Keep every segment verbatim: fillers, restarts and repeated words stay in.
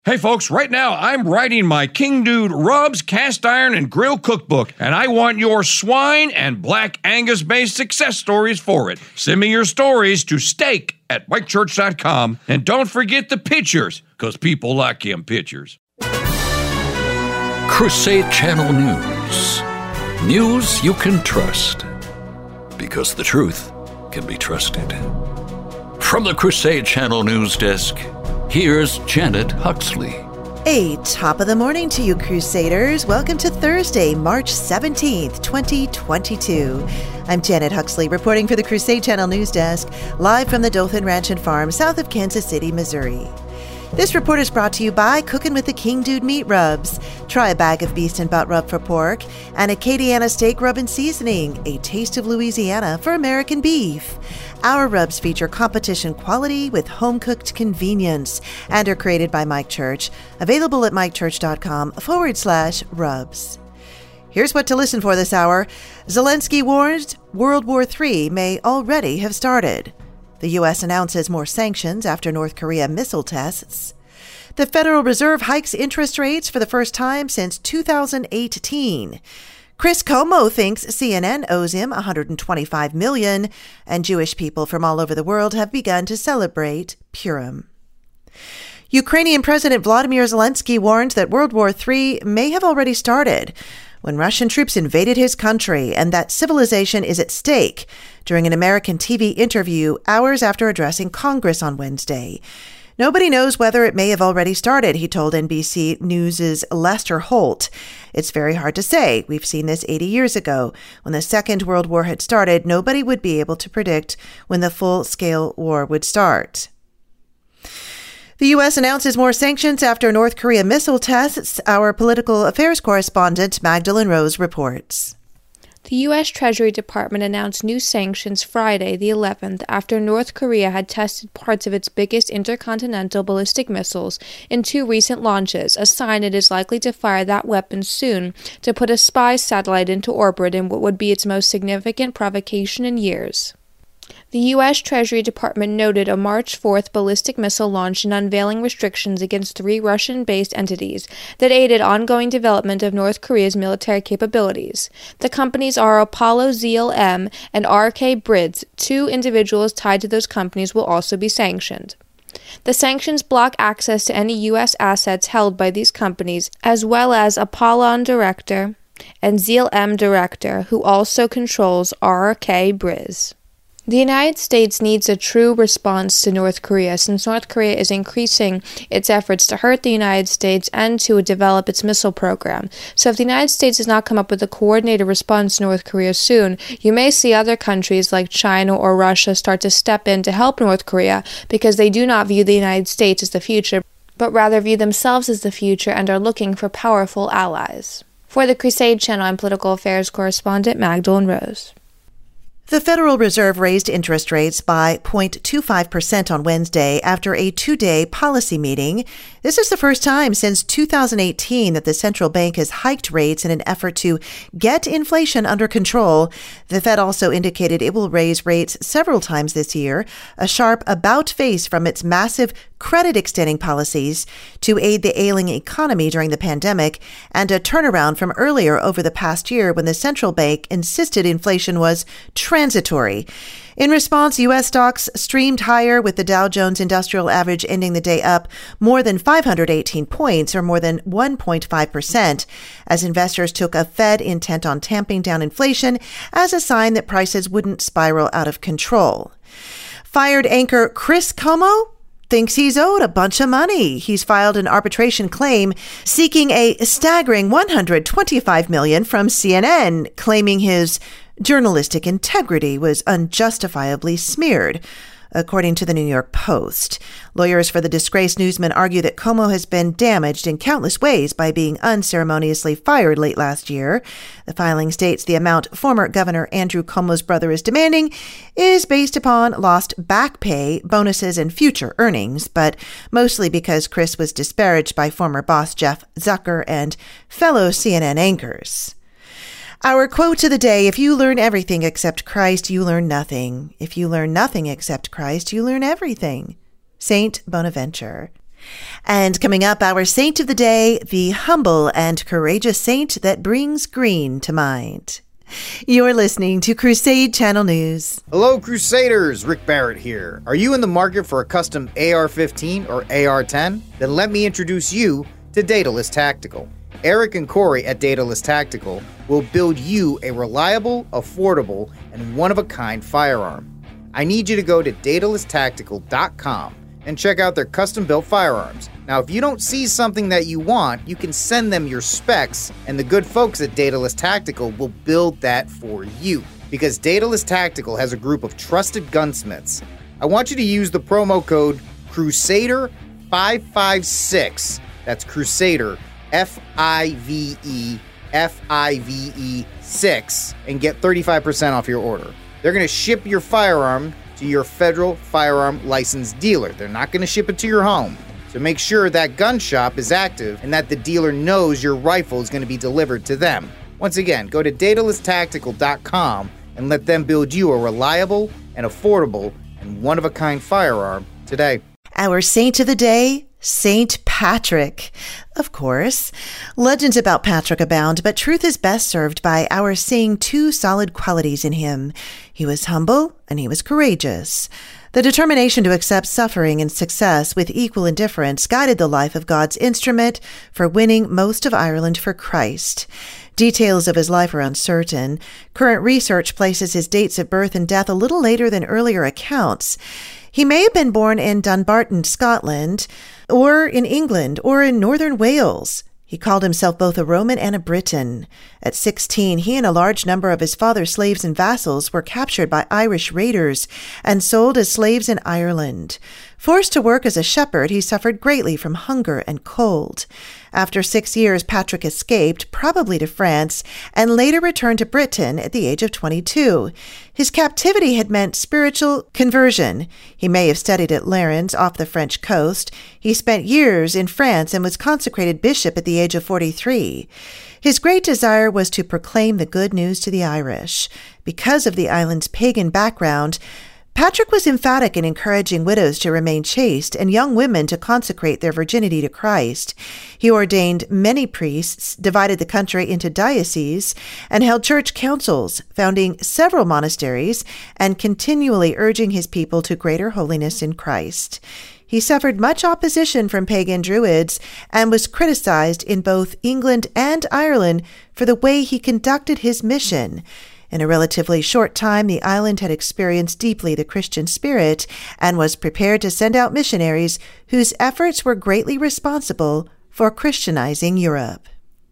Hey folks, right now I'm writing my King Dude Rubs, Cast Iron, and Grill Cookbook, and I want your swine and Black Angus-based success stories for it. Send me your stories to steak at white church dot com, and don't forget the pictures, because people like them pictures. Crusade Channel News. News you can trust, because the truth can be trusted. From the Crusade Channel News Desk, here's Janet Huxley. A top of the morning to you, Crusaders. Welcome to Thursday, March seventeenth, twenty twenty-two. I'm Janet Huxley, reporting for the Crusade Channel News Desk, live from the Dothan Ranch and Farm, south of Kansas City, Missouri. This report is brought to you by Cookin' with the King Dude Meat Rubs. Try a bag of beast and butt rub for pork, and Acadiana steak rub and seasoning, a taste of Louisiana for American beef. Our rubs feature competition quality with home-cooked convenience and are created by Mike Church. Available at mikechurch.com forward slash rubs. Here's what to listen for this hour. Zelensky warns World War Three may already have started. The U S announces more sanctions after North Korea missile tests. The Federal Reserve hikes interest rates for the first time since two thousand eighteen. Chris Cuomo thinks C N N owes him one hundred twenty-five million dollars, and Jewish people from all over the world have begun to celebrate Purim. Ukrainian President Vladimir Zelensky warned that World War Three may have already started when Russian troops invaded his country, and that civilization is at stake during an American T V interview hours after addressing Congress on Wednesday. Nobody knows whether it may have already started, he told N B C News' Lester Holt. It's very hard to say. We've seen this eighty years ago. When the Second World War had started, nobody would be able to predict when the full-scale war would start. The U S announces more sanctions after North Korea missile tests. Our political affairs correspondent, Magdalene Rose, reports. The U S Treasury Department announced new sanctions Friday, the eleventh, after North Korea had tested parts of its biggest intercontinental ballistic missiles in two recent launches, a sign it is likely to fire that weapon soon to put a spy satellite into orbit in what would be its most significant provocation in years. The U S Treasury Department noted a March fourth ballistic missile launch and unveiling restrictions against three Russian-based entities that aided ongoing development of North Korea's military capabilities. The companies are Apollo Z L M and R K Brids. Two individuals tied to those companies will also be sanctioned. The sanctions block access to any U S assets held by these companies, as well as Apollon Director and Z L M Director, who also controls R K Brids. The United States needs a true response to North Korea, since North Korea is increasing its efforts to hurt the United States and to develop its missile program. So if the United States does not come up with a coordinated response to North Korea soon, you may see other countries like China or Russia start to step in to help North Korea because they do not view the United States as the future, but rather view themselves as the future and are looking for powerful allies. For the Crusade Channel, I'm political affairs correspondent Magdalene Rose. The Federal Reserve raised interest rates by zero point two five percent on Wednesday after a two-day policy meeting. This is the first time since two thousand eighteen that the central bank has hiked rates in an effort to get inflation under control. The Fed also indicated it will raise rates several times this year, a sharp about-face from its massive credit-extending policies to aid the ailing economy during the pandemic, and a turnaround from earlier over the past year when the central bank insisted inflation was transitory. In response, U S stocks streamed higher, with the Dow Jones Industrial Average ending the day up more than five hundred eighteen points, or more than one point five percent, as investors took a Fed intent on tamping down inflation as a sign that prices wouldn't spiral out of control. Fired anchor Chris Cuomo thinks he's owed a bunch of money. He's filed an arbitration claim seeking a staggering one hundred twenty-five million dollars from C N N, claiming his journalistic integrity was unjustifiably smeared, according to the New York Post. Lawyers for the disgraced newsman argue that Cuomo has been damaged in countless ways by being unceremoniously fired late last year. The filing states the amount former Governor Andrew Cuomo's brother is demanding is based upon lost back pay, bonuses, and future earnings, but mostly because Chris was disparaged by former boss Jeff Zucker and fellow C N N anchors. Our quote of the day: if you learn everything except Christ, you learn nothing. If you learn nothing except Christ, you learn everything. Saint Bonaventure. And coming up, our saint of the day, the humble and courageous saint that brings green to mind. You're listening to Crusade Channel News. Hello, Crusaders. Rick Barrett here. Are you in the market for a custom A R fifteen or A R ten? Then let me introduce you to Daedalus Tactical. Eric and Corey at Daedalus Tactical will build you a reliable, affordable, and one-of-a-kind firearm. I need you to go to daedalus tactical dot com and check out their custom-built firearms. Now, if you don't see something that you want, you can send them your specs, and the good folks at Daedalus Tactical will build that for you. Because Daedalus Tactical has a group of trusted gunsmiths. I want you to use the promo code Crusader five five six. That's Crusader, F I V E, F I V E six, and get thirty-five percent off your order. They're going to ship your firearm to your federal firearm licensed dealer. They're not going to ship it to your home. So make sure that gun shop is active and that the dealer knows your rifle is going to be delivered to them. Once again, go to daedalus tactical dot com and let them build you a reliable and affordable and one-of-a-kind firearm today. Our saint of the day, Saint Patrick. Of course, legends about Patrick abound, but truth is best served by our seeing two solid qualities in him. He was humble and he was courageous. The determination to accept suffering and success with equal indifference guided the life of God's instrument for winning most of Ireland for Christ. Details of his life are uncertain. Current research places his dates of birth and death a little later than earlier accounts. He may have been born in Dunbarton, Scotland, or in England, or in northern Wales. He called himself both a Roman and a Briton. At sixteen, he and a large number of his father's slaves and vassals were captured by Irish raiders and sold as slaves in Ireland. Forced to work as a shepherd, he suffered greatly from hunger and cold. After six years, Patrick escaped, probably to France, and later returned to Britain at the age of twenty-two. His captivity had meant spiritual conversion. He may have studied at Lerins off the French coast. He spent years in France and was consecrated bishop at the age of forty-three. His great desire was to proclaim the good news to the Irish. Because of the island's pagan background, Patrick was emphatic in encouraging widows to remain chaste and young women to consecrate their virginity to Christ. He ordained many priests, divided the country into dioceses, and held church councils, founding several monasteries and continually urging his people to greater holiness in Christ. He suffered much opposition from pagan Druids and was criticized in both England and Ireland for the way he conducted his mission. In a relatively short time, the island had experienced deeply the Christian spirit and was prepared to send out missionaries whose efforts were greatly responsible for Christianizing Europe.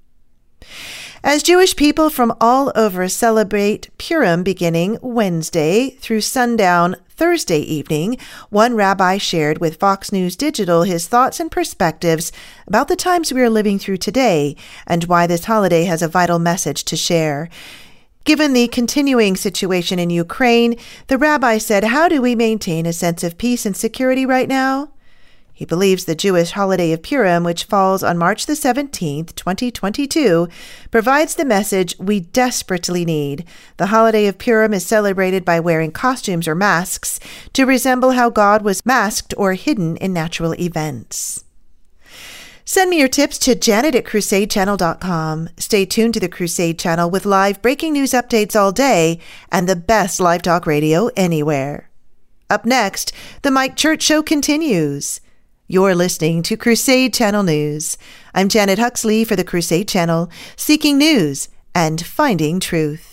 As Jewish people from all over celebrate Purim beginning Wednesday through sundown Thursday evening, one rabbi shared with Fox News Digital his thoughts and perspectives about the times we are living through today and why this holiday has a vital message to share. Given the continuing situation in Ukraine, the rabbi said, "How do we maintain a sense of peace and security right now?" He believes the Jewish holiday of Purim, which falls on March the seventeenth, twenty twenty-two, provides the message we desperately need. The holiday of Purim is celebrated by wearing costumes or masks to resemble how God was masked or hidden in natural events. Send me your tips to Janet at crusade channel dot com. Stay tuned to the Crusade Channel with live breaking news updates all day and the best live talk radio anywhere. Up next, the Mike Church Show continues. You're listening to Crusade Channel News. I'm Janet Huxley for the Crusade Channel, seeking news and finding truth.